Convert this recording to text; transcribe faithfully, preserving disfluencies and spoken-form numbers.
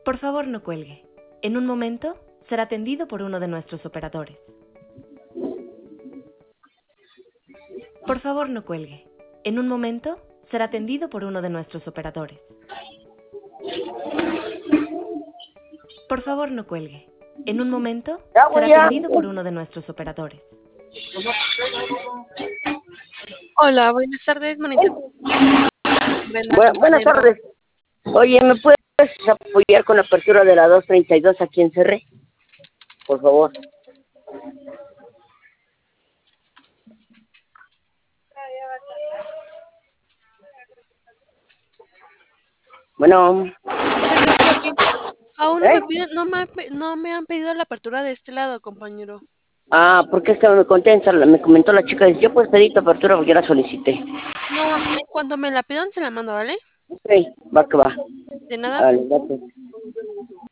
Por favor, no cuelgue. En un momento será atendido por uno de nuestros operadores. Por favor, no cuelgue. En un momento será atendido por uno de nuestros operadores. Por favor, no cuelgue. En un momento Ya, será güey, ya. atendido por uno de nuestros operadores. Hola, buenas tardes, manita. Bu- buenas tardes. Oye, ¿me puedes apoyar con la apertura de la dos treinta y dos aquí en Cerré? Por favor. Bueno, Aún no ¿Eh? me, piden- no, me, han pe- no me han pedido la apertura de este lado, compañero. ah, porque es que me contenta, me comentó la chica, dice, yo puedes pedir tu apertura porque yo la solicité. No, en cuanto me la pidan, se la mando, ¿vale? Ok, va que va. De nada. Vale, gracias.